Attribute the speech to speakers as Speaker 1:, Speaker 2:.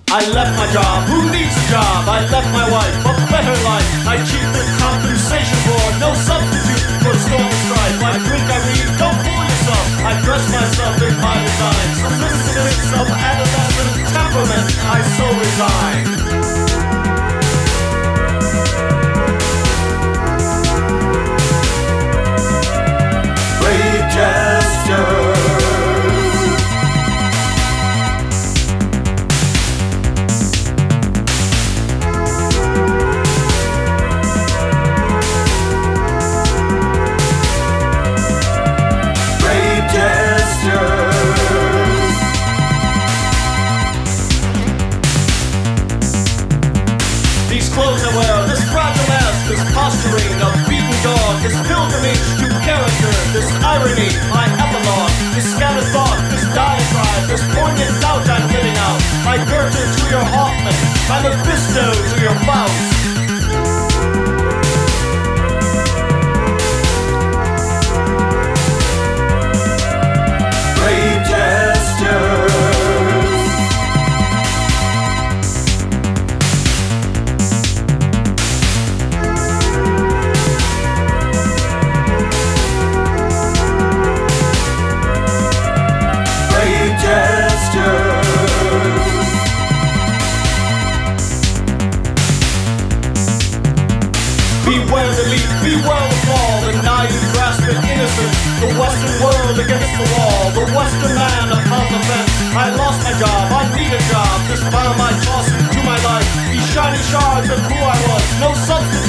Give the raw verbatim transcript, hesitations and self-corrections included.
Speaker 1: I left my job, who needs a job? I left my wife, a better life. I keep the compensation for no substitute for storm and strife. I drink, I read, don't fool yourself. I dress myself in my design. Sophisticates of adolescent temperament, I so resign. Brave gesture. These clothes I wear, this fragile mask, this posturing, a beaten dog, this pilgrimage to character, this irony, my epilogue, this scattered thought, this diatribe, this poignant doubt I'm living out, my Goethe to your Hoffman, my Mephisto to your Faust. Brave gestures. Beware the leap, beware the fall, the naive grasping innocence, the Western world against the wall, the Western man upon the fence. I lost my job, I need a job, this bomb I tossed into my life, these shiny shards of who I was, no substance.